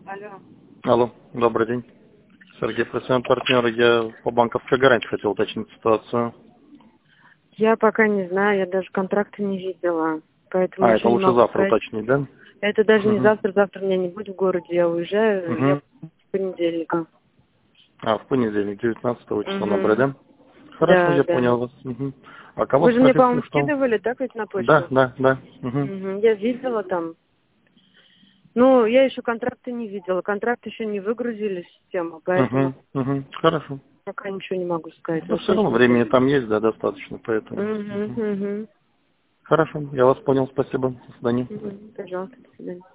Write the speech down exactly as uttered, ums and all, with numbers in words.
Алло. Алло, добрый день. Сергей, профессиональный партнер. Я по банковской гарантии хотел уточнить ситуацию. Я пока не знаю, я даже контракта не видела, поэтому А, это ничего не лучше могу завтра сказать. уточнить, да? Это даже не Угу. завтра, завтра меня не будет в городе, я уезжаю, я Угу. в понедельника. А, в понедельник, девятнадцатого числа набрать, Угу. да? Хорошо, Да, я да. понял вас. Угу. А кого Вы же мне, спросить, по-моему, если что? скидывали, так ведь, на Да, почту? да, да. Угу. Угу. Я видела там. Ну, я еще контракта не видела. Контракт еще не выгрузили в систему, Угу. поэтому Угу. Хорошо. пока ничего не могу сказать. Ну, Вот все равно точно. времени там есть, да, достаточно, поэтому. Угу, Угу. угу. Хорошо, я вас понял, спасибо. До свидания. Угу. Пожалуйста, до свидания.